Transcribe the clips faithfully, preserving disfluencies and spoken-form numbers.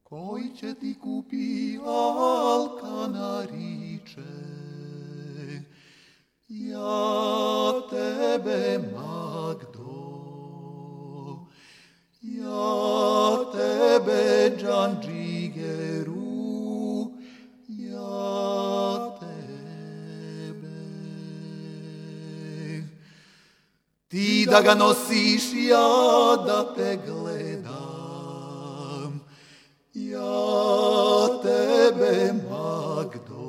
Koji će ti kupi alka nariče, ja tebe Magdo, ja tebe Džandžigeru, ja tebe. Ti da ga nosiš, ja da te gledam, ja tebe Magdo,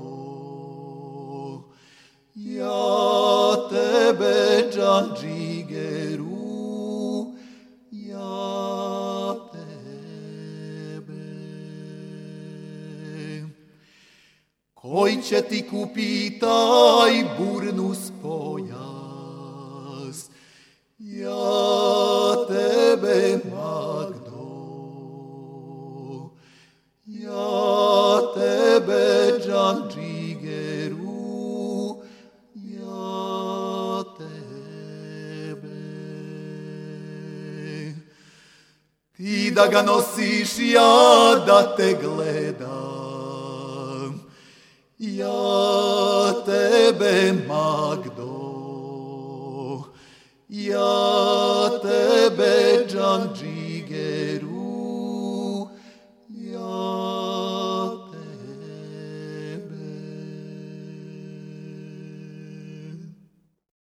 ja tebe Džandžigeru, ja tebe. Koji će ti kupi taj burnus pojas, ja tebe Magdo, ja tebe Džandžigeru, ja tebe. Ti da ga nosiš, ja da te gledam, ja tebe Magdo, ja tebe Džandžigeru,